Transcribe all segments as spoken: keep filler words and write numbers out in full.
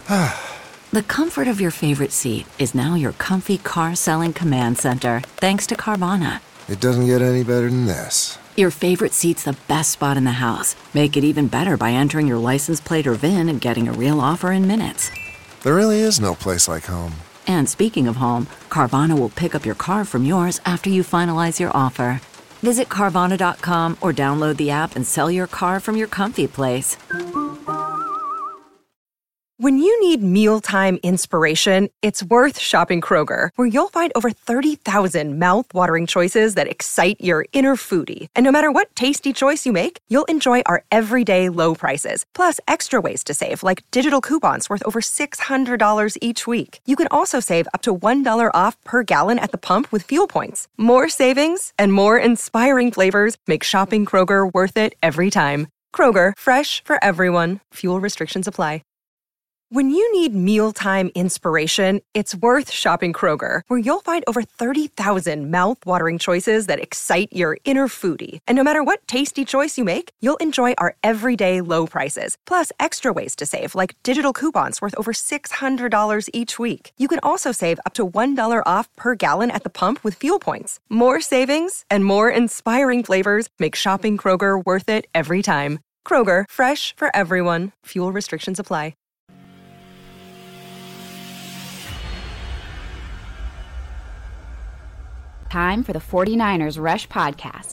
The comfort of your favorite seat is now your comfy car selling command center, thanks to Carvana. It doesn't get any better than this. Your favorite seat's the best spot in the house. Make it even better by entering your license plate or V I N and getting a real offer in minutes. There really is no place like home. And speaking of home, Carvana will pick up your car from yours after you finalize your offer. Visit Carvana dot com or download the app and sell your car from your comfy place. When you need mealtime inspiration, it's worth shopping Kroger, where you'll find over thirty thousand mouth-watering choices that excite your inner foodie. And no matter what tasty choice you make, you'll enjoy our everyday low prices, plus extra ways to save, like digital coupons worth over six hundred dollars each week. You can also save up to one dollar off per gallon at the pump with fuel points. More savings and more inspiring flavors make shopping Kroger worth it every time. Kroger, fresh for everyone. Fuel restrictions apply. When you need mealtime inspiration, it's worth shopping Kroger, where you'll find over thirty thousand mouth-watering choices that excite your inner foodie. And no matter what tasty choice you make, you'll enjoy our everyday low prices, plus extra ways to save, like digital coupons worth over six hundred dollars each week. You can also save up to one dollar off per gallon at the pump with fuel points. More savings and more inspiring flavors make shopping Kroger worth it every time. Kroger, fresh for everyone. Fuel restrictions apply. Time for the forty-niners Rush Podcast.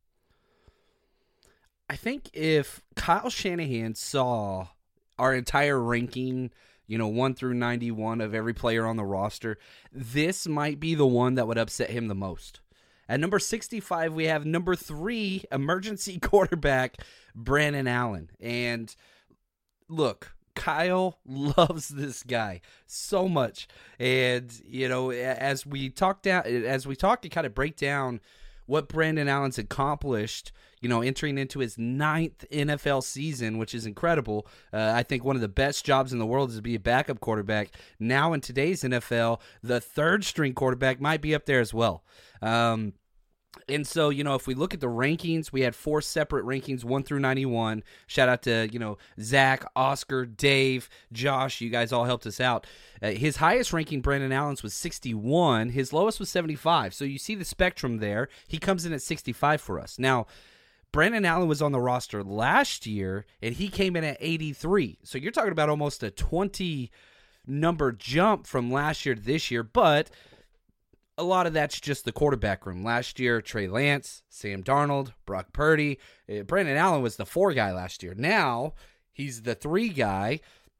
I think if Kyle Shanahan saw our entire ranking, you know, one through ninety-one of every player on the roster, this might be the one that would upset him the most. At number sixty-five, we have number three emergency quarterback, Brandon Allen. And look, Kyle loves this guy so much. And, you know, as we talked down, as we talked to kind of break down what Brandon Allen's accomplished, you know, entering into his ninth N F L season, which is incredible. Uh, I think one of the best jobs in the world is to be a backup quarterback. Now in today's N F L, the third string quarterback might be up there as well. Um, And so, you know, if we look at the rankings, we had four separate rankings, one through ninety-one. Shout out to, you know, Zach, Oscar, Dave, Josh. You guys all helped us out. Uh, his highest ranking, Brandon Allen's, was sixty-one. His lowest was seventy-five. So you see the spectrum there. He comes in at sixty-five for us. Now, Brandon Allen was on the roster last year, and he came in at eighty-three. So you're talking about almost a twenty-number jump from last year to this year, but a lot of that's just the quarterback room. Last year, Trey Lance, Sam Darnold, Brock Purdy. Uh, Brandon Allen was the four guy last year. Now, he's the three guy.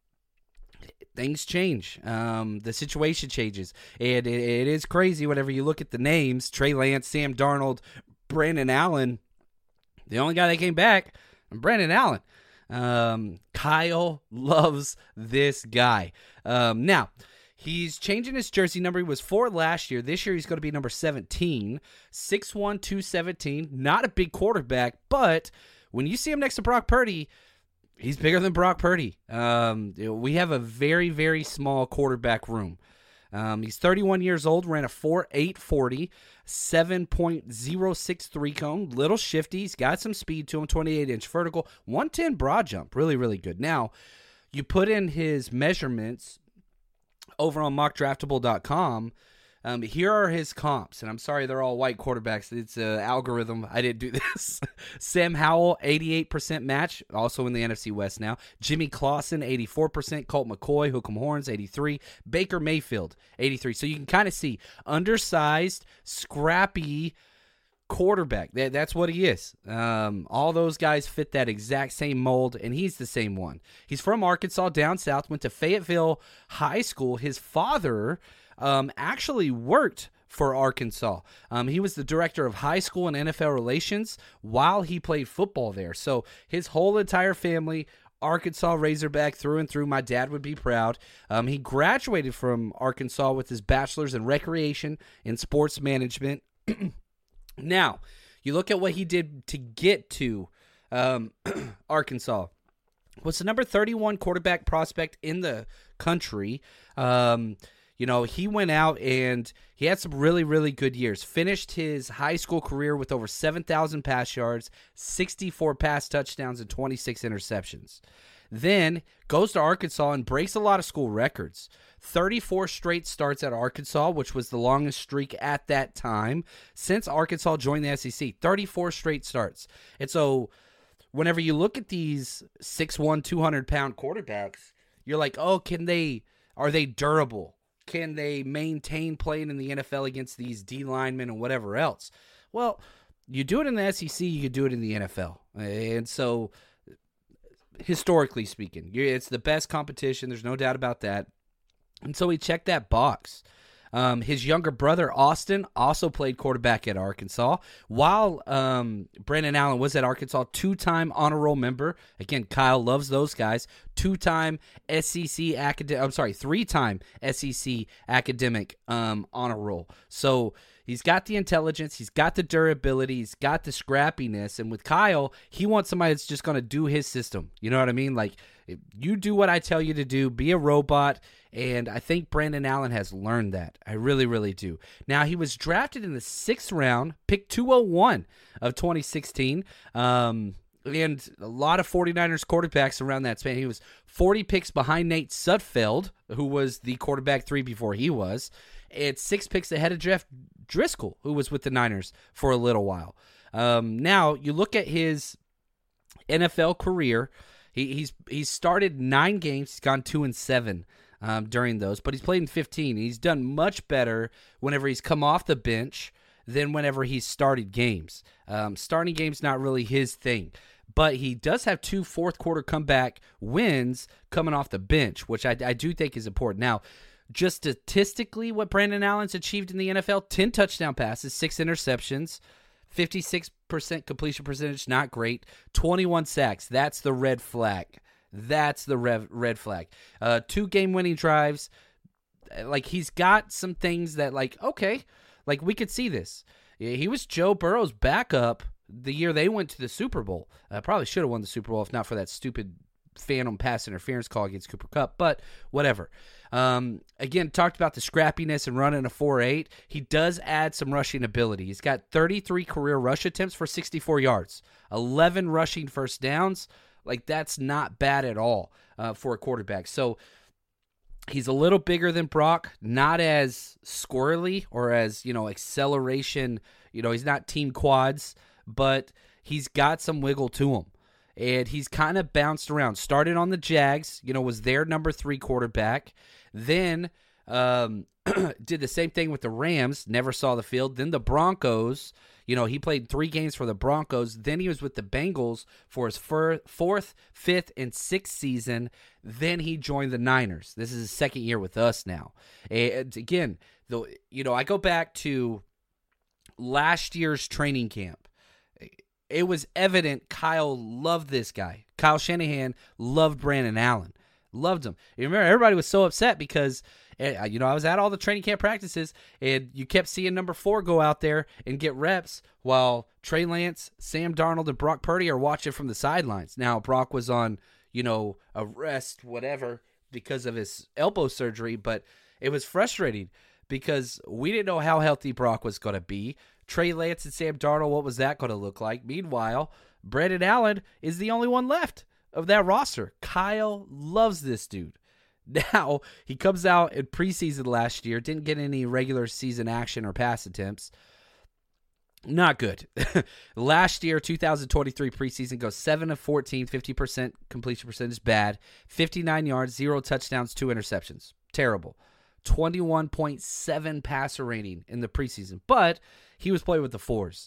Things change. Um, the situation changes. And it, it is crazy whenever you look at the names. Trey Lance, Sam Darnold, Brandon Allen. The only guy that came back, Brandon Allen. Um, Kyle loves this guy. Um, now, he's changing his jersey number. He was four last year. This year he's going to be number seventeen. six one, two seventeen. Not a big quarterback, but when you see him next to Brock Purdy, he's bigger than Brock Purdy. Um, we have a very, very small quarterback room. Um, he's thirty-one years old, ran a four eight forty, seven point oh six three cone. Little shifty. He's got some speed to him, twenty-eight inch vertical, one ten broad jump. Really, really good. Now, you put in his measurements over on mock draftable dot com. Um, here are his comps, and I'm sorry they're all white quarterbacks. It's an algorithm. I didn't do this. Sam Howell, eighty-eight percent match, also in the N F C West now. Jimmy Clausen, eighty-four percent. Colt McCoy, Hook'em Horns, eighty-three. Baker Mayfield, eighty-three. So you can kind of see undersized, scrappy quarterback. That, that's what he is. Um, all those guys fit that exact same mold, and he's the same one. He's from Arkansas, down south, went to Fayetteville High School. His father um, actually worked for Arkansas. Um, he was the director of high school and N F L relations while he played football there. So his whole entire family, Arkansas Razorback through and through. My dad would be proud. Um, he graduated from Arkansas with his bachelor's in recreation and sports management. Now, you look at what he did to get to um, Arkansas. Was the number thirty-one quarterback prospect in the country. Um, you know, he went out and he had some really, really good years. Finished his high school career with over seven thousand pass yards, sixty-four pass touchdowns, and twenty-six interceptions. Then goes to Arkansas and breaks a lot of school records. thirty-four straight starts at Arkansas, which was the longest streak at that time since Arkansas joined the S E C. thirty-four straight starts. And so whenever you look at these six one, two hundred pound quarterbacks, you're like, oh, can they, are they durable? Can they maintain playing in the N F L against these D linemen and whatever else? Well, you do it in the S E C, you could do it in the N F L. And so, historically speaking, it's the best competition. There's no doubt about that. And so he checked that box. Um, his younger brother, Austin, also played quarterback at Arkansas. While um, Brandon Allen was at Arkansas, two-time honor roll member. Again, Kyle loves those guys. Two-time S E C academic. I'm sorry, three-time S E C academic um, honor roll. So he's got the intelligence, he's got the durability, he's got the scrappiness. And with Kyle, he wants somebody that's just going to do his system. You know what I mean? Like, you do what I tell you to do, be a robot, and I think Brandon Allen has learned that. I really, really do. Now, he was drafted in the sixth round, pick two oh one of twenty sixteen, um, and a lot of 49ers quarterbacks around that span. He was forty picks behind Nate Sudfeld, who was the quarterback three before he was, and six picks ahead of Jeff Driscoll, who was with the Niners for a little while. Um, now, you look at his N F L career. He, he's he's started nine games. He's gone two and seven um, during those, but he's played in fifteen. He's done much better whenever he's come off the bench than whenever he's started games. Um, starting games not really his thing, but he does have two fourth quarter comeback wins coming off the bench, which I, I do think is important. Now, just statistically, what Brandon Allen's achieved in the N F L: ten touchdown passes, six interceptions, fifty-six percent completion percentage, not great. twenty-one sacks, that's the red flag. That's the rev, red flag. Uh, two game-winning drives. Like, he's got some things that, like, okay, like, we could see this. He was Joe Burrow's backup the year they went to the Super Bowl. Uh, probably should have won the Super Bowl if not for that stupid phantom pass interference call against Cooper Kupp, but whatever. Um, again, talked about the scrappiness and running a four eight. He does add some rushing ability. He's got thirty-three career rush attempts for sixty-four yards, eleven rushing first downs. Like, that's not bad at all uh, for a quarterback. So he's a little bigger than Brock, not as squirrely or as, you know, acceleration. You know, he's not team quads, but he's got some wiggle to him. And he's kind of bounced around. Started on the Jags, you know, was their number three quarterback. Then um, did the same thing with the Rams, never saw the field. Then the Broncos, you know, he played three games for the Broncos. Then he was with the Bengals for his fir- fourth, fifth, and sixth season. Then he joined the Niners. This is his second year with us now. And again, though, you know, I go back to last year's training camp. It was evident Kyle loved this guy. Kyle Shanahan loved Brandon Allen. Loved him. You remember, everybody was so upset because, you know, I was at all the training camp practices, and you kept seeing number four go out there and get reps while Trey Lance, Sam Darnold, and Brock Purdy are watching from the sidelines. Now, Brock was on, you know, a rest, whatever, because of his elbow surgery, but it was frustrating because we didn't know how healthy Brock was going to be. Trey Lance and Sam Darnold, what was that going to look like? Meanwhile, Brandon Allen is the only one left of that roster. Kyle loves this dude. Now, he comes out in preseason last year, didn't get any regular season action or pass attempts. Not good. Last year, two thousand twenty-three preseason, goes seven of fourteen, fifty percent completion percentage, bad. fifty-nine yards, zero touchdowns, two interceptions. Terrible. twenty-one point seven passer rating in the preseason, but he was playing with the fours.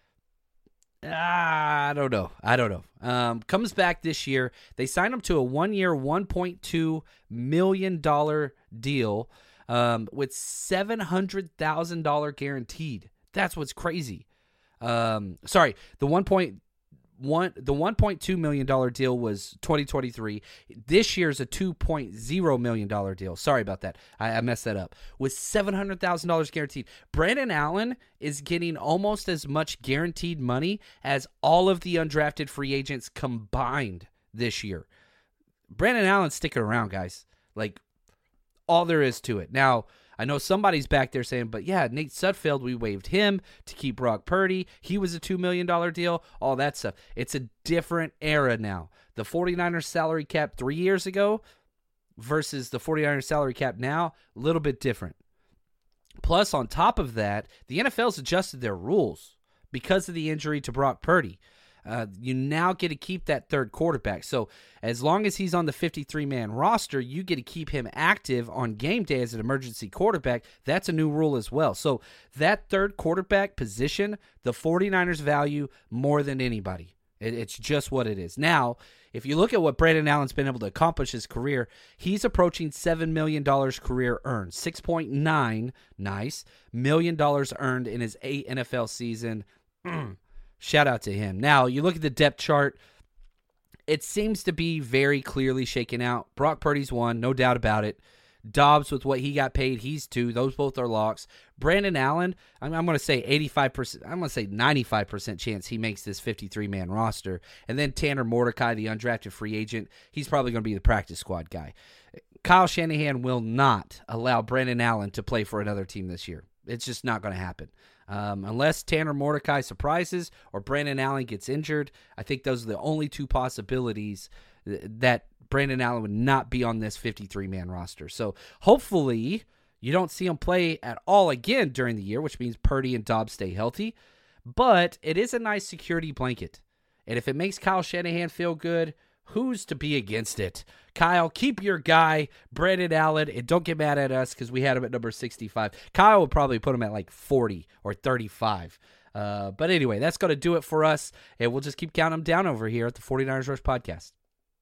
Ah, I don't know. I don't know. Um, comes back this year. They signed him to a one-year, one point two million dollars deal um, with seven hundred thousand dollars guaranteed. That's what's crazy. Um, sorry, the one point one the one point two million dollars deal was twenty twenty-three. This year's a two point oh million dollars deal. Sorry about that. I, I messed that up. With seven hundred thousand dollars guaranteed. Brandon Allen is getting almost as much guaranteed money as all of the undrafted free agents combined this year. Brandon Allen's sticking around, guys. Like, all there is to it. Now, I know somebody's back there saying, but yeah, Nate Sudfeld, we waived him to keep Brock Purdy. He was a two million dollars deal, all that stuff. It's a different era now. The 49ers salary cap three years ago versus the 49ers salary cap now, a little bit different. Plus, on top of that, the N F L's adjusted their rules because of the injury to Brock Purdy. Uh, you now get to keep that third quarterback. So as long as he's on the fifty-three man roster, you get to keep him active on game day as an emergency quarterback. That's a new rule as well. So that third quarterback position, the 49ers value more than anybody. It, it's just what it is. Now, if you look at what Brandon Allen's been able to accomplish his career, he's approaching seven million dollars career earned. six point nine, nice, million dollars earned in his eight N F L season. Shout out to him. Now, you look at the depth chart, it seems to be very clearly shaken out. Brock Purdy's one, no doubt about it. Dobbs, with what he got paid, he's two. Those both are locks. Brandon Allen, I'm, I'm going to say eighty-five percent. I'm going to say ninety-five percent chance he makes this fifty-three man roster. And then Tanner Mordecai, the undrafted free agent, he's probably going to be the practice squad guy. Kyle Shanahan will not allow Brandon Allen to play for another team this year. It's just not going to happen. Um, unless Tanner Mordecai surprises or Brandon Allen gets injured, I think those are the only two possibilities that Brandon Allen would not be on this fifty-three man roster. So hopefully you don't see him play at all again during the year, which means Purdy and Dobbs stay healthy. But it is a nice security blanket. And if it makes Kyle Shanahan feel good, who's to be against it? Kyle, keep your guy, Brandon Allen, and don't get mad at us because we had him at number sixty-five. Kyle would probably put him at like forty or thirty-five. Uh, but anyway, that's going to do it for us, and we'll just keep counting them down over here at the 49ers Rush Podcast.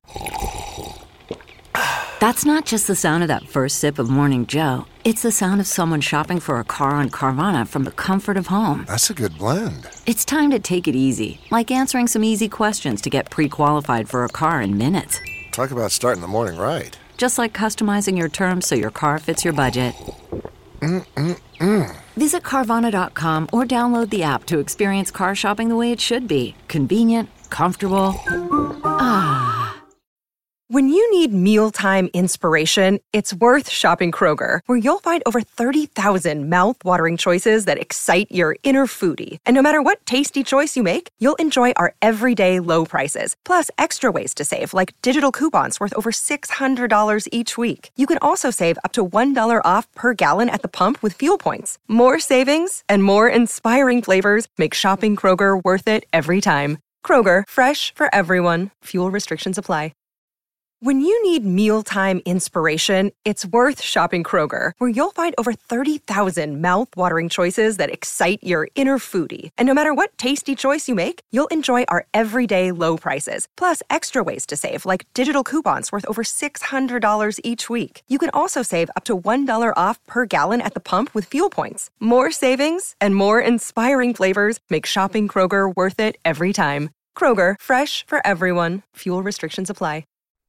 That's not just the sound of that first sip of Morning Joe. It's the sound of someone shopping for a car on Carvana from the comfort of home. That's a good blend. It's time to take it easy, like answering some easy questions to get pre-qualified for a car in minutes. Talk about starting the morning right. Just like customizing your terms so your car fits your budget. Mm-mm-mm. Visit Carvana dot com or download the app to experience car shopping the way it should be. Convenient, comfortable. Ah. When you need mealtime inspiration, it's worth shopping Kroger, where you'll find over thirty thousand mouth-watering choices that excite your inner foodie. And no matter what tasty choice you make, you'll enjoy our everyday low prices, plus extra ways to save, like digital coupons worth over six hundred dollars each week. You can also save up to one dollar off per gallon at the pump with fuel points. More savings and more inspiring flavors make shopping Kroger worth it every time. Kroger, fresh for everyone. Fuel restrictions apply. When you need mealtime inspiration, it's worth shopping Kroger, where you'll find over thirty thousand mouth-watering choices that excite your inner foodie. And no matter what tasty choice you make, you'll enjoy our everyday low prices, plus extra ways to save, like digital coupons worth over six hundred dollars each week. You can also save up to one dollar off per gallon at the pump with fuel points. More savings and more inspiring flavors make shopping Kroger worth it every time. Kroger, fresh for everyone. Fuel restrictions apply.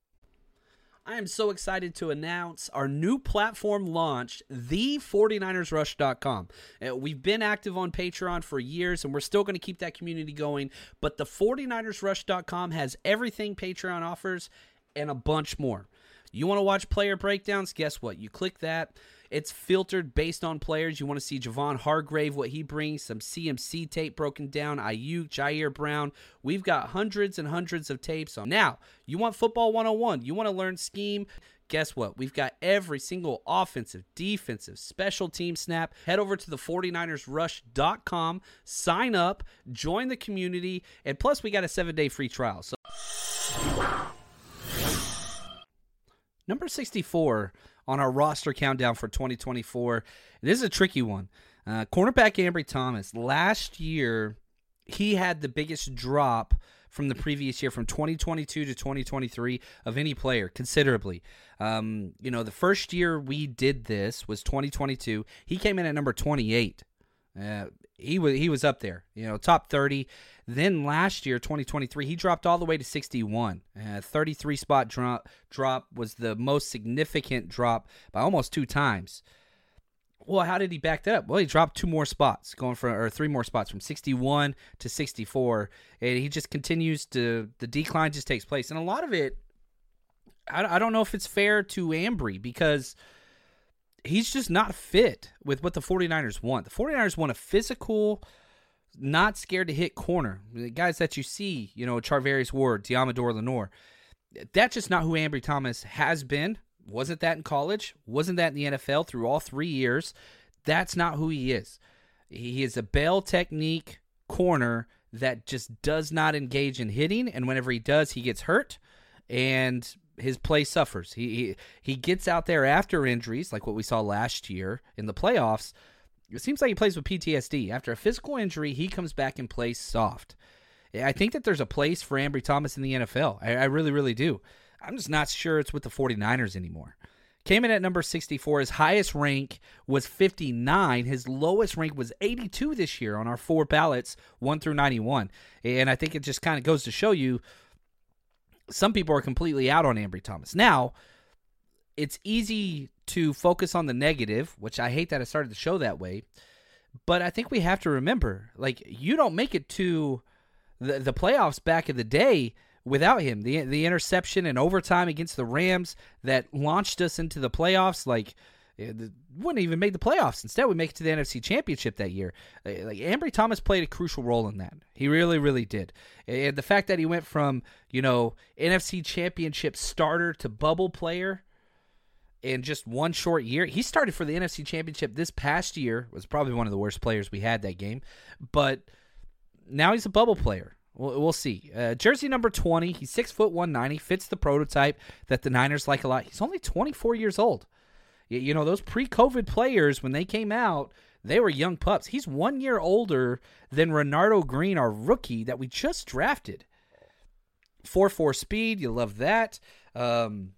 I am so excited to announce our new platform launched, the forty niners rush dot com. Uh, we've been active on Patreon for years, and we're still going to keep that community going, but the forty niners rush dot com has everything Patreon offers and a bunch more. You want to watch player breakdowns? Guess what? You click that. It's filtered based on players. You want to see Javon Hargrave, what he brings, some C M C tape broken down, Ayuk, Jair Brown. We've got hundreds and hundreds of tapes on. Now, you want football one oh one. You want to learn scheme. Guess what? We've got every single offensive, defensive, special team snap. Head over to the forty niners rush dot com, sign up, join the community, and plus we got a seven-day free trial. So, number sixty-four on our roster countdown for twenty twenty-four. This is a tricky one. Uh, cornerback Ambry Thomas. Last year, he had the biggest drop from the previous year, from twenty twenty-two to twenty twenty-three, of any player, considerably. Um, you know, the first year we did this was twenty twenty-two. He came in at number twenty-eight. Uh, he was he was up there, you know, top thirty. Then last year, twenty twenty-three, he dropped all the way to sixty-one. Uh, thirty-three spot drop drop was the most significant drop by almost two times. Well, how did he back that up? Well, he dropped two more spots, going from or three more spots from sixty-one to sixty-four, and he just continues to the decline just takes place, and a lot of it, I, I don't know if it's fair to Ambry, because he's just not fit with what the 49ers want. The 49ers want a physical, not scared to hit corner. The guys that you see, you know, Charvarius Ward, Diamador Lenore, that's just not who Ambry Thomas has been. Wasn't that in college. Wasn't that in the N F L through all three years. That's not who he is. He is a bail technique corner that just does not engage in hitting, and whenever he does, he gets hurt, and his play suffers. He, he he gets out there after injuries, like what we saw last year in the playoffs. It seems like he plays with P T S D. After a physical injury, he comes back and plays soft. I think that there's a place for Ambry Thomas in the N F L. I, I really, really do. I'm just not sure it's with the 49ers anymore. Came in at number sixty-four. His highest rank was fifty-nine. His lowest rank was eighty-two this year on our four ballots, one through ninety-one. And I think it just kind of goes to show you some people are completely out on Ambry Thomas. Now, it's easy to focus on the negative, which I hate that I started the show that way. But I think we have to remember, like, you don't make it to the, the playoffs back in the day without him. The the interception in overtime against the Rams that launched us into the playoffs, like, it wouldn't even make the playoffs. Instead, we make it to the N F C Championship that year. Like, Ambry Thomas played a crucial role in that. He really, really did. And the fact that he went from, you know, N F C Championship starter to bubble player in just one short year. He started for the N F C Championship this past year. Was probably one of the worst players we had that game. But now he's a bubble player. We'll, we'll see. Uh, jersey number twenty. He's six foot one ninety. Fits the prototype that the Niners like a lot. He's only twenty-four years old. You, you know, those pre-COVID players, when they came out, they were young pups. He's one year older than Renardo Green, our rookie that we just drafted. four four speed. You love that. Um,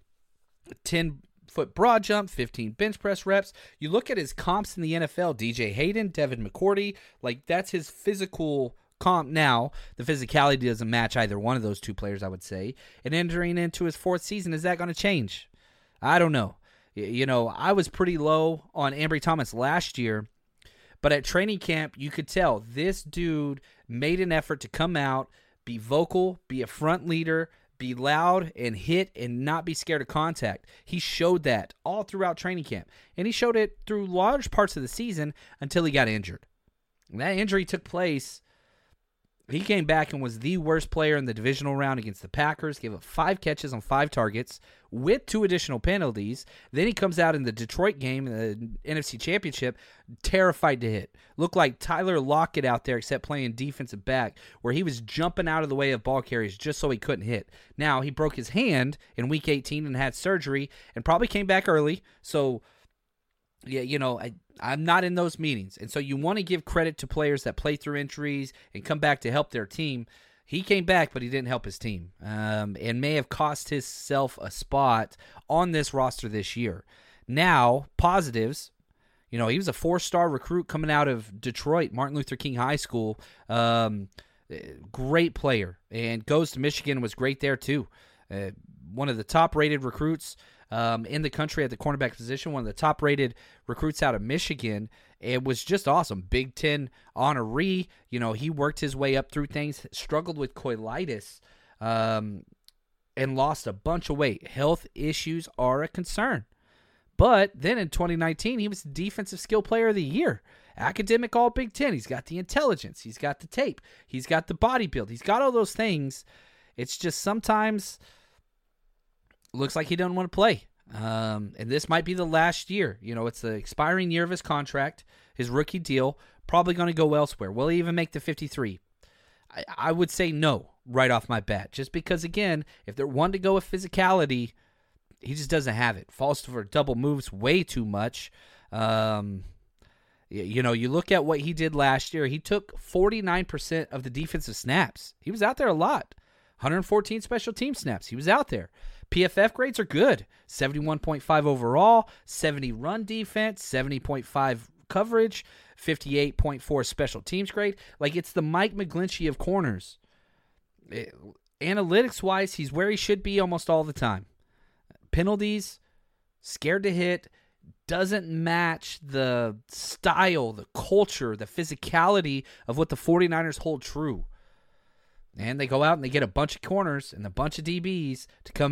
ten-foot broad jump, fifteen bench press reps. You look at his comps in the N F L, D J Hayden, Devin McCourty. Like, that's his physical comp now. The physicality doesn't match either one of those two players, I would say. And entering into his fourth season, is that going to change? I don't know. You know, I was pretty low on Ambry Thomas last year, but at training camp, you could tell this dude made an effort to come out, be vocal, be a front leader, be loud, and hit, and not be scared of contact. He showed that all throughout training camp, and he showed it through large parts of the season until he got injured. And that injury took place. He came back and was the worst player in the divisional round against the Packers, gave up five catches on five targets with two additional penalties. Then he comes out in the Detroit game, in the N F C Championship, terrified to hit. Looked like Tyler Lockett out there, except playing defensive back, where he was jumping out of the way of ball carriers just so he couldn't hit. Now, he broke his hand in week eighteen and had surgery and probably came back early. So, yeah, you know, I, I'm not in those meetings. And so you want to give credit to players that play through injuries and come back to help their team. He came back, but he didn't help his team, um, and may have cost himself a spot on this roster this year. Now, positives, you know, he was a four-star recruit coming out of Detroit, Martin Luther King High School. Um, great player, and goes to Michigan, was great there too. Uh, one of the top-rated recruits Um, in the country at the cornerback position, one of the top-rated recruits out of Michigan. It was just awesome. Big Ten honoree. You know, he worked his way up through things, struggled with coilitis, um, and lost a bunch of weight. Health issues are a concern. But then in twenty nineteen, he was the Defensive Skill Player of the Year. Academic All-Big Ten. He's got the intelligence. He's got the tape. He's got the body build. He's got all those things. It's just sometimes looks like he doesn't want to play. Um, and this might be the last year. You know, it's the expiring year of his contract, his rookie deal, probably going to go elsewhere. Will he even make the fifty-three? I, I would say no right off my bat. Just because, again, if they're one to go with physicality, he just doesn't have it. Falls for double moves way too much. Um, you, you know, you look at what he did last year. He took forty-nine percent of the defensive snaps. He was out there a lot. one hundred fourteen special team snaps. He was out there. P F F grades are good. seventy-one point five overall, seventy run defense, seventy point five coverage, fifty-eight point four special teams grade. Like, it's the Mike McGlinchey of corners. It, analytics-wise, he's where he should be almost all the time. Penalties, scared to hit, doesn't match the style, the culture, the physicality of what the 49ers hold true. And they go out and they get a bunch of corners and a bunch of D Bs to come in.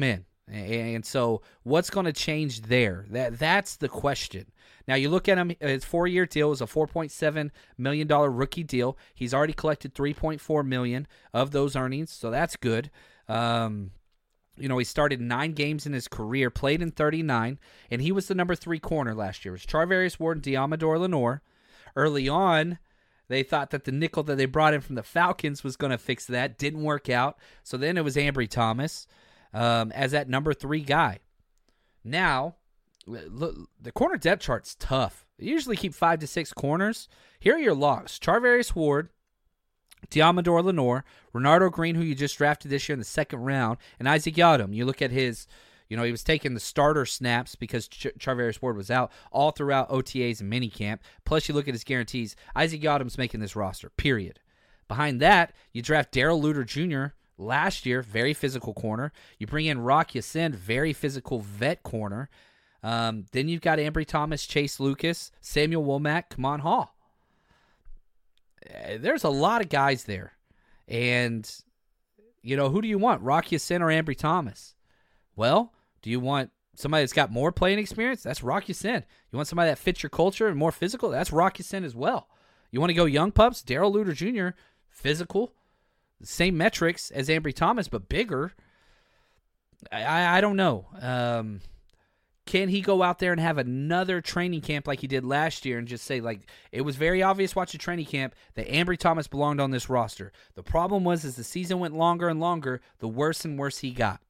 And so what's going to change there? That That's the question. Now, you look at him, his four-year deal is a four point seven million dollars rookie deal. He's already collected three point four million dollars of those earnings, so that's good. Um, you know, he started nine games in his career, played in thirty-nine, and he was the number three corner last year. It was Charvarius Ward and Diamador Lenore. Early on, they thought that the nickel that they brought in from the Falcons was going to fix that. Didn't work out. So then it was Ambry Thomas um, as that number three guy. Now, look, the corner depth chart's tough. They usually keep five to six corners. Here are your locks. Charvarius Ward, Diamador Lenore, Renardo Green, who you just drafted this year in the second round, and Isaac Yiadom. You look at his, you know, he was taking the starter snaps because Ch- Charvarius Ward was out all throughout O T As and minicamp. Plus, you look at his guarantees. Isaac Yiadom's making this roster, period. Behind that, you draft Darrell Luter Junior last year, very physical corner. You bring in Rock Ya-Sin, very physical vet corner. Um, then you've got Ambry Thomas, Chase Lucas, Samuel Womack, Kamon Hall. There's a lot of guys there. And, you know, who do you want, Rock Ya-Sin or Ambry Thomas? Well, do you want somebody that's got more playing experience? That's Rock Ya-Sin. You want somebody that fits your culture and more physical? That's Rock Ya-Sin as well. You want to go young pups? Darrell Luter Junior, physical, same metrics as Ambry Thomas, but bigger. I, I don't know. Um, can he go out there and have another training camp like he did last year and just say, like, it was very obvious watching training camp that Ambry Thomas belonged on this roster. The problem was as the season went longer and longer, the worse and worse he got.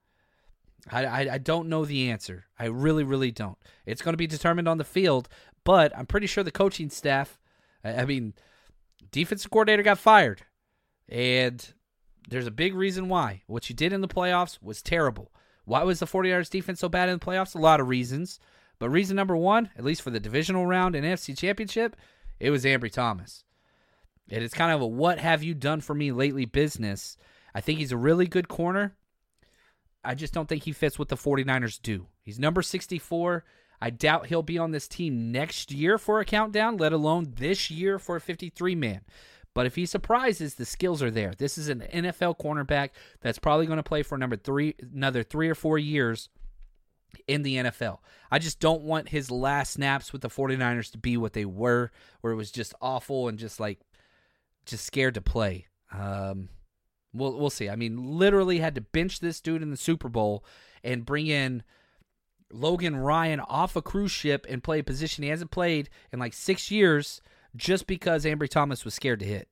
I, I, I don't know the answer. I really, really don't. It's going to be determined on the field, but I'm pretty sure the coaching staff, I, I mean, defensive coordinator got fired, and there's a big reason why. What you did in the playoffs was terrible. Why was the 49ers defense so bad in the playoffs? A lot of reasons. But reason number one, at least for the divisional round and N F C Championship, it was Ambry Thomas. And it's kind of a what have you done for me lately business. I think he's a really good corner. I just don't think he fits what the 49ers do. He's number sixty-four. I doubt he'll be on this team next year for a countdown, let alone this year for a fifty-three man. But if he surprises, the skills are there. This is an N F L cornerback that's probably going to play for number three, another three or four years in the N F L. I just don't want his last snaps with the 49ers to be what they were, where it was just awful and just like just scared to play. Um, we'll we'll see. I mean, literally had to bench this dude in the Super Bowl and bring in Logan Ryan off a cruise ship and play a position he hasn't played in like six years. Just because Ambry Thomas was scared to hit.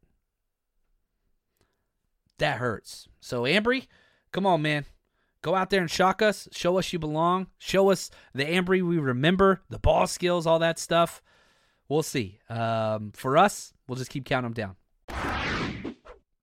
That hurts. So, Ambry, come on, man. Go out there and shock us. Show us you belong. Show us the Ambry we remember, the ball skills, all that stuff. We'll see. Um, for us, we'll just keep counting them down.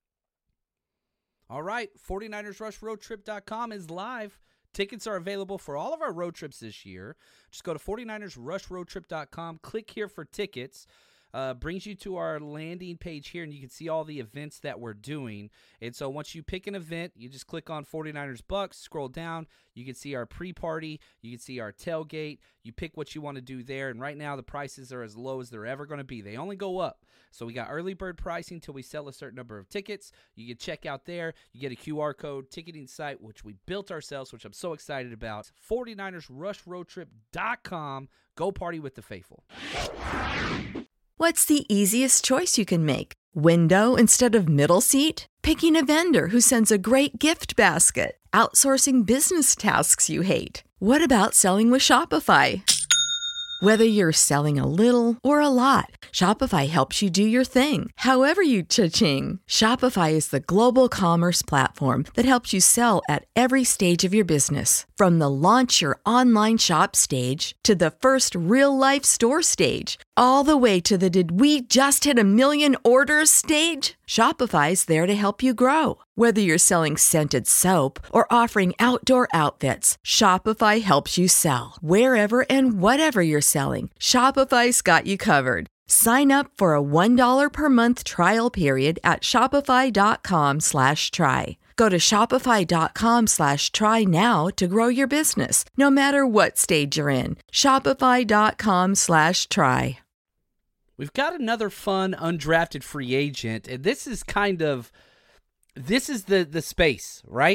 All right, 49ers Rush Road Trip dot com is live. Tickets are available for all of our road trips this year. Just go to 49ers Rush Road Trip dot com. Click here for tickets. Uh, brings you to our landing page here, and you can see all the events that we're doing. And so once you pick an event, you just click on 49ers Bucks, scroll down. You can see our pre-party. You can see our tailgate. You pick what you want to do there. And right now the prices are as low as they're ever going to be. They only go up. So we got early bird pricing until we sell a certain number of tickets. You can check out there. You get a Q R code ticketing site, which we built ourselves, which I'm so excited about. 49ers Rush Road Trip dot com. Go party with the faithful. What's the easiest choice you can make? Window instead of middle seat? Picking a vendor who sends a great gift basket? Outsourcing business tasks you hate? What about selling with Shopify? Whether you're selling a little or a lot, Shopify helps you do your thing, however you cha-ching. Shopify is the global commerce platform that helps you sell at every stage of your business. From the launch your online shop stage to the first real-life store stage, all the way to the did we just hit a million orders stage. Shopify's there to help you grow. Whether you're selling scented soap or offering outdoor outfits, Shopify helps you sell. Wherever and whatever you're selling, Shopify's got you covered. Sign up for a one dollar per month trial period at shopify.com slash try. Go to shopify.com slash try now to grow your business, no matter what stage you're in. Shopify.com slash try. We've got another fun undrafted free agent, and this is kind of... This is the, the space, right?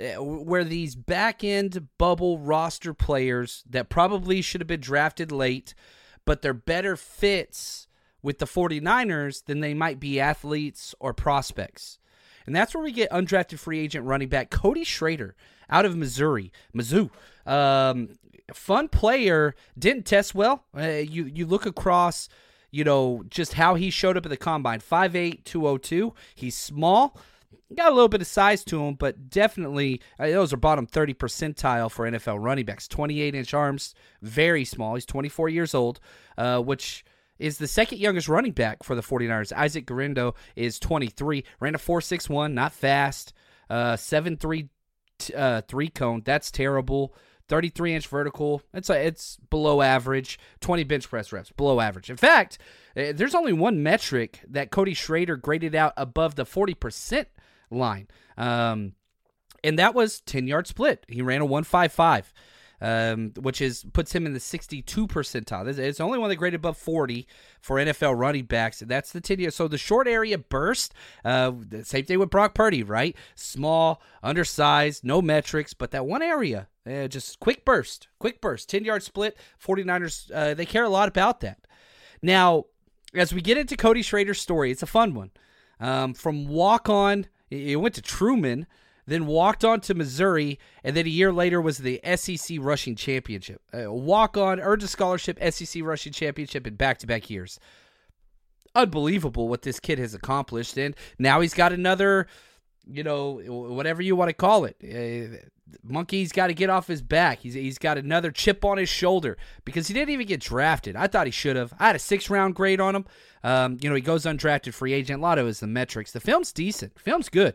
where these back-end bubble roster players that probably should have been drafted late, but they're better fits with the 49ers than they might be athletes or prospects. And that's where we get undrafted free agent running back Cody Schrader out of Missouri. Mizzou. Um, fun player, didn't test well. Uh, you, you look across, you know, just how he showed up at the combine. five eight, two oh two. He's small. Got a little bit of size to him, but definitely uh, those are bottom thirty percentile for N F L running backs. twenty-eight inch arms, very small. He's twenty-four years old, uh, which is the second youngest running back for the 49ers. Isaac Guerendo is twenty-three, ran a four six one, not fast, uh, seven three uh, three cone. That's terrible. thirty-three inch vertical. It's a, it's below average. twenty bench press reps, below average. In fact, uh, there's only one metric that Cody Schrader graded out above the forty percent line, um, and that was ten-yard split. He ran a one five five, um, which is puts him in the sixty-two percentile. It's the only one that graded above forty for N F L running backs. That's the ten-yard. So the short area burst, uh, the same thing with Brock Purdy, right? Small, undersized, no metrics, but that one area, uh, just quick burst, quick burst, ten-yard split. 49ers, uh, they care a lot about that. Now, as we get into Cody Schrader's story, it's a fun one. Um, from walk-on, he went to Truman, then walked on to Missouri, and then a year later was the S E C rushing championship. Uh, walk-on, earned a scholarship, S E C rushing championship in back-to-back years. Unbelievable what this kid has accomplished, and now he's got another, you know, whatever you want to call it. Uh, monkey's got to get off his back. He's he's got another chip on his shoulder because he didn't even get drafted. I thought he should have. I had a six-round grade on him. Um, you know, he goes undrafted free agent. A lot of it is the metrics. The film's decent. Film's good.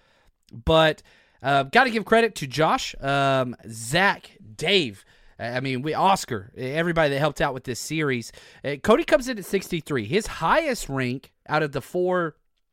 But uh, got to give credit to Josh, um, Zach, Dave. I mean, we Oscar, everybody that helped out with this series. Uh, Cody comes in at sixty-three. His highest rank out of the four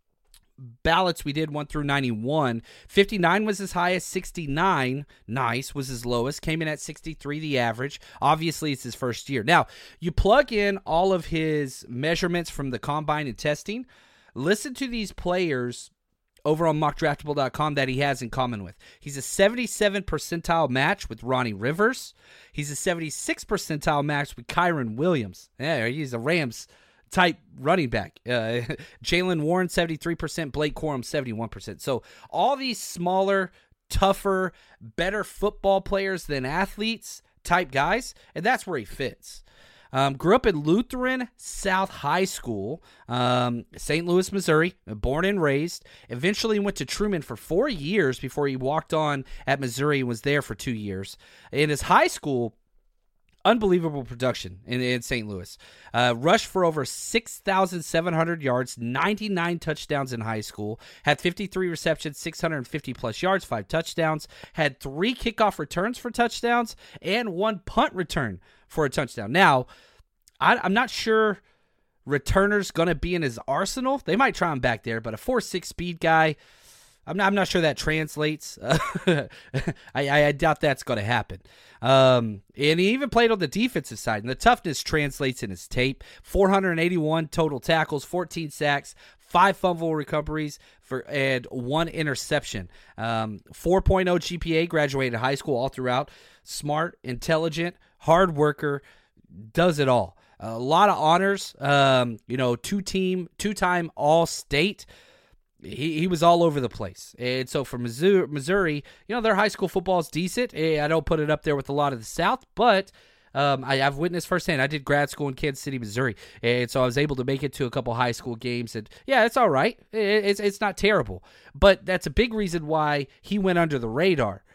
ballots we did, one through ninety-one. fifty-nine was his highest. sixty-nine, nice, was his lowest. Came in at sixty-three, the average. Obviously, it's his first year. Now, you plug in all of his measurements from the combine and testing. Listen to these players over on mock draftable dot com that he has in common with. He's a seventy-seven percentile match with Ronnie Rivers. He's a seventy-six percentile match with Kyron Williams. Yeah, he's a Rams type running back. Uh, Jalen Warren, seventy-three percent. Blake Corum, seventy-one percent. So all these smaller, tougher, better football players than athletes type guys, and that's where he fits. Um, grew up in Lutheran South High School, um, Saint Louis, Missouri, born and raised. Eventually went to Truman for four years before he walked on at Missouri and was there for two years. In his high school, unbelievable production in, in Saint Louis. Uh, rushed for over six thousand seven hundred yards, ninety-nine touchdowns in high school. Had fifty-three receptions, six hundred fifty plus yards, five touchdowns. Had three kickoff returns for touchdowns and one punt return for a touchdown. Now, I, I'm not sure returner's going to be in his arsenal. They might try him back there, but a four six speed guy, I'm not, I'm not sure that translates. I, I, I doubt that's going to happen. Um, and he even played on the defensive side, and the toughness translates in his tape. four hundred eighty-one total tackles, fourteen sacks, five fumble recoveries, for and one interception. Um, four point oh G P A, graduated high school all throughout. Smart, intelligent, hard worker, does it all. A lot of honors, um, you know, two-team, two-time All-State. He he was all over the place. And so for Missouri, Missouri, you know, their high school football is decent. I don't put it up there with a lot of the South, but um, I, I've witnessed firsthand. I did grad school in Kansas City, Missouri, and so I was able to make it to a couple high school games. And yeah, it's all right. It, it's it's not terrible, but that's a big reason why he went under the radar.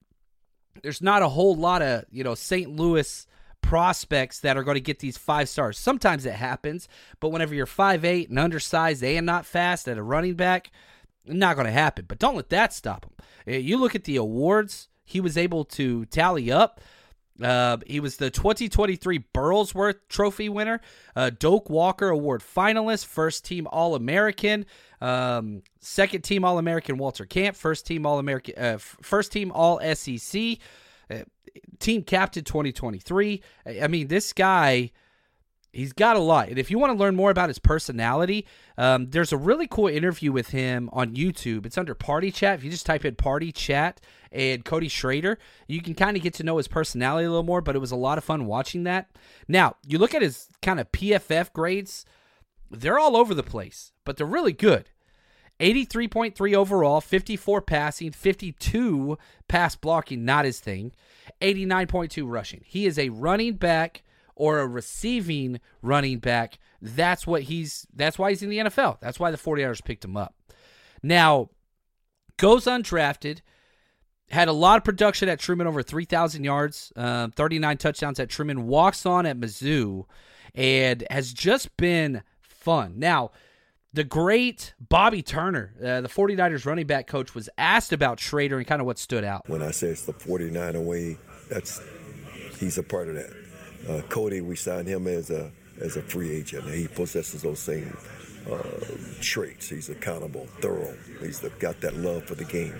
There's not a whole lot of, you know, Saint Louis prospects that are going to get these five stars. Sometimes it happens, but whenever you're five eight and undersized and not fast at a running back, not going to happen. But don't let that stop him. You look at the awards he was able to tally up. Uh, he was the twenty twenty-three Burlsworth Trophy winner, uh, Doak Walker Award finalist, first team All-American, um, second team All-American Walter Camp, first team All-American, uh, first team All-S E C, uh, team captain twenty twenty-three. I mean, this guy He's got a lot. And if you want to learn more about his personality, um, there's a really cool interview with him on YouTube. It's under Party Chat. If you just type in Party Chat and Cody Schrader, you can kind of get to know his personality a little more, but it was a lot of fun watching that. Now, you look at his kind of P F F grades, they're all over the place, but they're really good. eighty-three point three overall, fifty-four passing, fifty-two pass blocking, not his thing, eighty-nine point two rushing. He is a running back or a receiving running back. That's what he's that's why he's in the N F L. That's why the 49ers picked him up. Now, goes undrafted, had a lot of production at Truman, over three thousand yards, um, thirty-nine touchdowns at Truman, walks on at Mizzou, and has just been fun. Now, the great Bobby Turner, uh, the 49ers running back coach, was asked about Schrader and kind of what stood out. When I say it's the 49er way, that's he's a part of that. Uh, Cody, we signed him as a as a free agent. He possesses those same uh, traits. He's accountable, thorough. He's the, got that love for the game.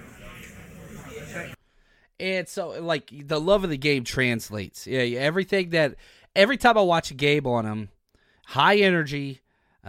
And so, like, the love of the game translates. Yeah, everything that every time I watch a game on him, high energy,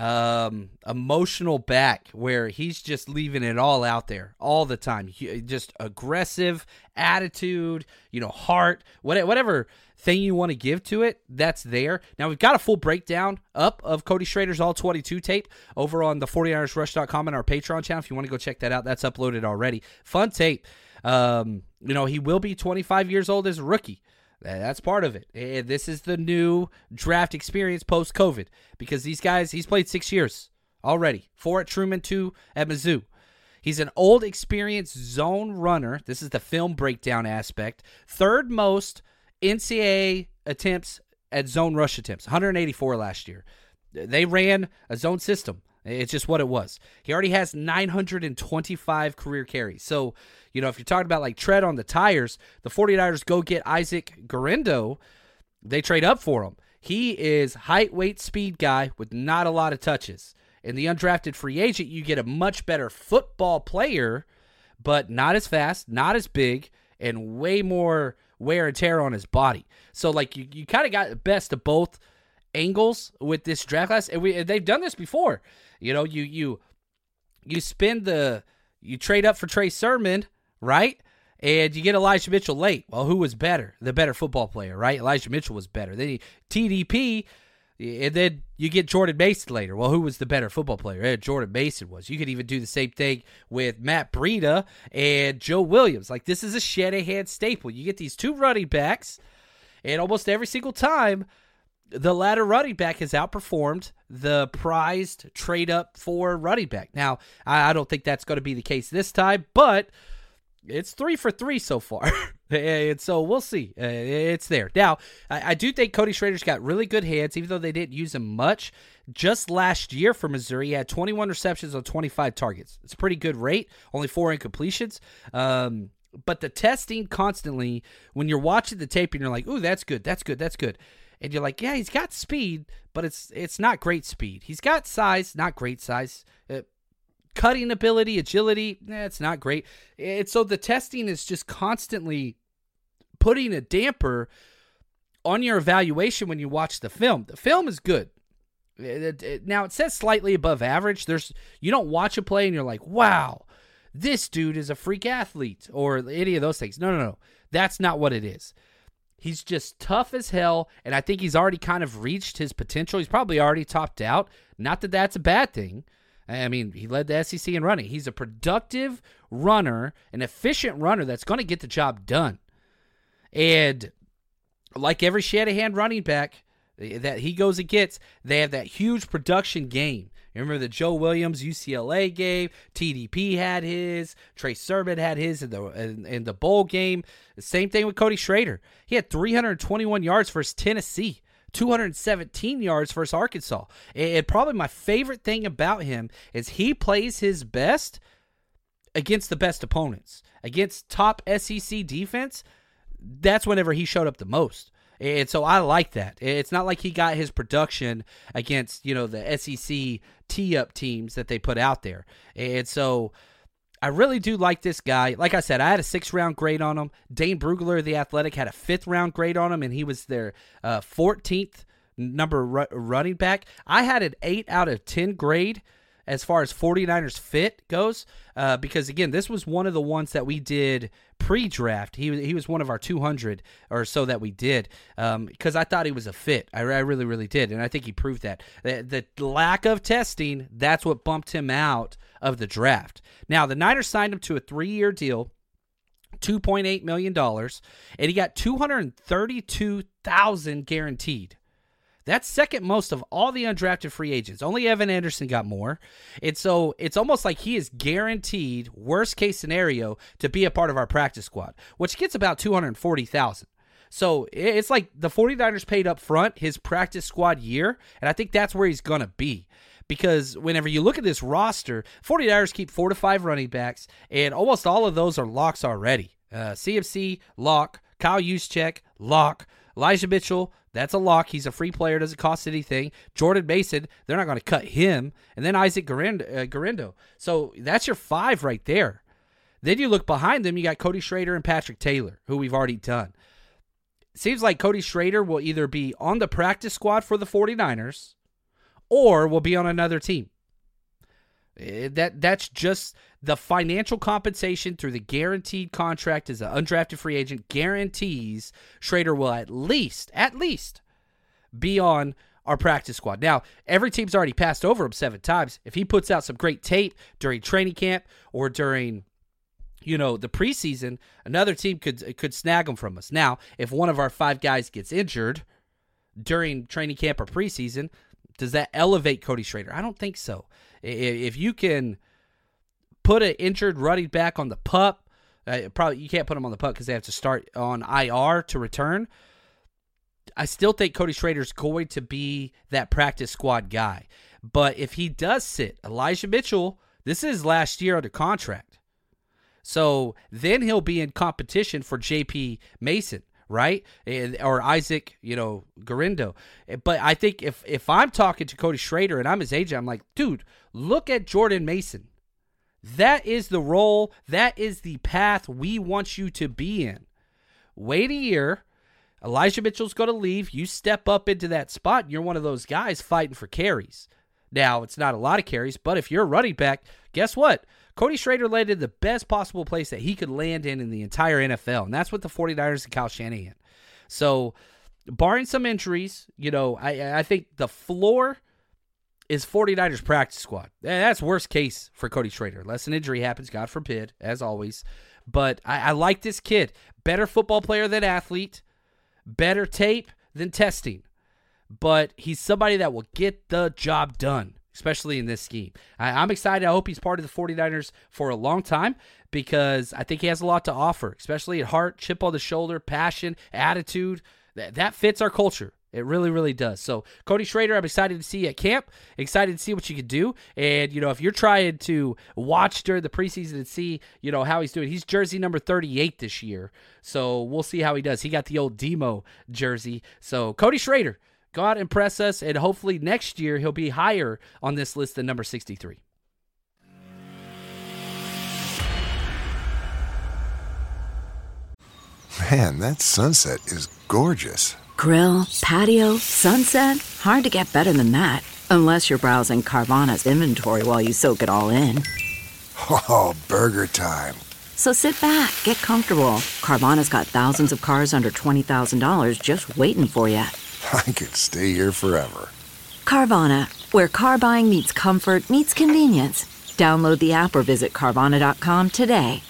um, emotional back, where he's just leaving it all out there all the time. He, just aggressive attitude, you know, heart, whatever. whatever thing you want to give to it, that's there. Now, we've got a full breakdown up of Cody Schrader's All twenty-two tape over on the 49ers rush dot com and our Patreon channel. If you want to go check that out, that's uploaded already. Fun tape. Um, you know, he will be twenty-five years old as a rookie. That's part of it. And this is the new draft experience post-COVID, because these guys, he's played six years already. Four at Truman, two at Mizzou. He's an old, experienced zone runner. This is the film breakdown aspect. Third most N C double A attempts at zone rush attempts, one hundred eighty-four last year. They ran a zone system. It's just what it was. He already has nine hundred twenty-five career carries. So, you know, if you're talking about like tread on the tires, the 49ers go get Isaac Guerendo. They trade up for him. He is height, weight, speed guy with not a lot of touches. In the undrafted free agent, you get a much better football player, but not as fast, not as big, and way more wear and tear on his body. So, like, you, you kind of got the best of both angles with this draft class, and we they've done this before. You know, you you you spend the you trade up for Trey Sermon, right? And you get Elijah Mitchell late. Well, who was better? The better football player, right? Elijah Mitchell was better. Then you, T D P, and then you get Jordan Mason later. Well, who was the better football player? Yeah, Jordan Mason was. You could even do the same thing with Matt Breida and Joe Williams. Like, this is a Shanahan staple. You get these two running backs, and almost every single time, the latter running back has outperformed the prized trade-up for running back. Now, I don't think that's going to be the case this time, but it's three for three so far. And so we'll see. Uh, it's there. Now, I, I do think Cody Schrader's got really good hands, even though they didn't use him much. Just last year for Missouri, he had twenty-one receptions on twenty-five targets. It's a pretty good rate, only four incompletions. Um, but the testing constantly, when you're watching the tape and you're like, ooh, that's good, that's good, that's good. And you're like, yeah, he's got speed, but it's it's not great speed. He's got size, not great size. Uh, cutting ability, agility, eh, it's not great. And so the testing is just constantly putting a damper on your evaluation when you watch the film. The film is good. It, it, it, now, it says slightly above average. There's you don't watch a play and you're like, wow, this dude is a freak athlete, or any of those things. No, no, no. That's not what it is. He's just tough as hell, and I think he's already kind of reached his potential. He's probably already topped out. Not that that's a bad thing. I mean, he led the S E C in running. He's a productive runner, an efficient runner that's going to get the job done. And like every Shanahan running back that he goes and gets, they have that huge production game. Remember the Joe Williams U C L A game? T D P had his. Trey Sermon had his in the in, in the bowl game. The same thing with Cody Schrader. He had three hundred twenty-one yards versus Tennessee, two hundred seventeen yards versus Arkansas. And probably my favorite thing about him is he plays his best against the best opponents. Against top S E C defense, that's whenever he showed up the most. And so I like that. It's not like he got his production against, you know, the S E C tee-up teams that they put out there. And so I really do like this guy. Like I said, I had a six-round grade on him. Dane Brugler of The Athletic had a fifth-round grade on him, and he was their uh, fourteenth number ru- running back. I had an eight out of ten grade as far as 49ers fit goes, uh, because, again, this was one of the ones that we did pre-draft. He, he was one of our two hundred or so that we did because um, I thought he was a fit. I, I really, really did, and I think he proved that. The, the lack of testing, that's what bumped him out of the draft. Now, the Niners signed him to a three-year deal, two point eight million dollars, and he got two hundred thirty-two thousand dollars guaranteed. That's second most of all the undrafted free agents. Only Evan Anderson got more. And so it's almost like he is guaranteed, worst case scenario, to be a part of our practice squad, which gets about two hundred forty thousand dollars. So it's like the 49ers paid up front his practice squad year, and I think that's where he's going to be. Because whenever you look at this roster, 49ers keep four to five running backs, and almost all of those are locks already. Uh, C M C, lock. Kyle Juszczyk, lock. Elijah Mitchell, that's a lock. He's a free player, doesn't cost anything. Jordan Mason, they're not going to cut him. And then Isaac Guerendo, uh, Guerendo. So that's your five right there. Then you look behind them, you got Cody Schrader and Patrick Taylor, who we've already done. Seems like Cody Schrader will either be on the practice squad for the 49ers or will be on another team. That That's just the financial compensation through the guaranteed contract as an undrafted free agent guarantees Schrader will at least, at least, be on our practice squad. Now, every team's already passed over him seven times. If he puts out some great tape during training camp or during, you know, the preseason, another team could could snag him from us. Now, if one of our five guys gets injured during training camp or preseason, does that elevate Cody Schrader? I don't think so. If you can put an injured running back on the pup, uh, probably you can't put him on the pup because they have to start on I R to return. I still think Cody Schrader's going to be that practice squad guy. But if he does sit, Elijah Mitchell, this is last year under contract. So then he'll be in competition for J P Mason, right? Or Isaac, you know, Guerendo. But I think if if I'm talking to Cody Schrader and I'm his agent, I'm like, dude, look at Jordan Mason. That is the role. That is the path we want you to be in. Wait a year. Elijah Mitchell's going to leave. You step up into that spot. And you're one of those guys fighting for carries. Now, it's not a lot of carries, but if you're a running back, guess what? Cody Schrader landed the best possible place that he could land in in the entire N F L, and that's with the 49ers and Kyle Shanahan. So, barring some injuries, you know, I, I think the floor is 49ers practice squad. That's worst case for Cody Schrader, unless an injury happens, God forbid, as always. But I, I like this kid. Better football player than athlete, better tape than testing. But he's somebody that will get the job done, especially in this scheme. I, I'm excited. I hope he's part of the 49ers for a long time because I think he has a lot to offer, especially at heart, chip on the shoulder, passion, attitude. That, that fits our culture. It really, really does. So, Cody Schrader, I'm excited to see you at camp, excited to see what you can do. And, you know, if you're trying to watch during the preseason and see, you know, how he's doing, he's jersey number thirty-eight this year. So, we'll see how he does. He got the old Demo jersey. So, Cody Schrader, go out and impress us, and hopefully next year he'll be higher on this list than number sixty-three. Man, that sunset is gorgeous. Grill, patio, sunset. Hard to get better than that. Unless you're browsing Carvana's inventory while you soak it all in. Oh, burger time. So sit back, get comfortable. Carvana's got thousands of cars under twenty thousand dollars just waiting for you. I could stay here forever. Carvana, where car buying meets comfort, meets convenience. Download the app or visit Carvana dot com today.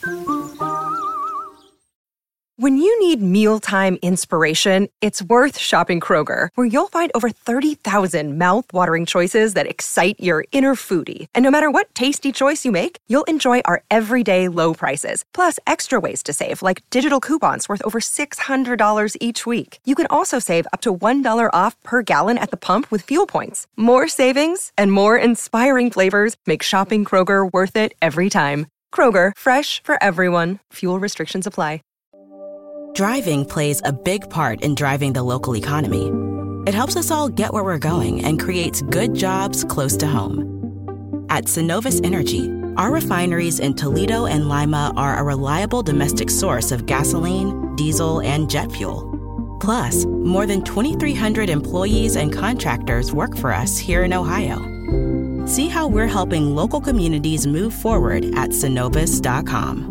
When you need mealtime inspiration, it's worth shopping Kroger, where you'll find over thirty thousand mouth-watering choices that excite your inner foodie. And no matter what tasty choice you make, you'll enjoy our everyday low prices, plus extra ways to save, like digital coupons worth over six hundred dollars each week. You can also save up to one dollar off per gallon at the pump with fuel points. More savings and more inspiring flavors make shopping Kroger worth it every time. Kroger, fresh for everyone. Fuel restrictions apply. Driving plays a big part in driving the local economy. It helps us all get where we're going and creates good jobs close to home. At Synovus Energy, our refineries in Toledo and Lima are a reliable domestic source of gasoline, diesel, and jet fuel. Plus, more than twenty-three hundred employees and contractors work for us here in Ohio. See how we're helping local communities move forward at Synovus dot com.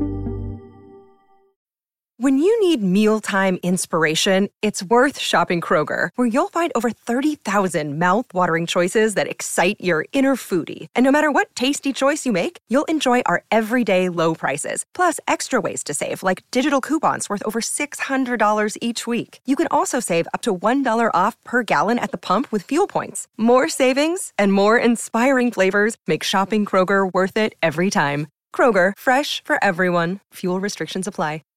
When you need mealtime inspiration, it's worth shopping Kroger, where you'll find over thirty thousand mouth-watering choices that excite your inner foodie. And no matter what tasty choice you make, you'll enjoy our everyday low prices, plus extra ways to save, like digital coupons worth over six hundred dollars each week. You can also save up to one dollar off per gallon at the pump with fuel points. More savings and more inspiring flavors make shopping Kroger worth it every time. Kroger, fresh for everyone. Fuel restrictions apply.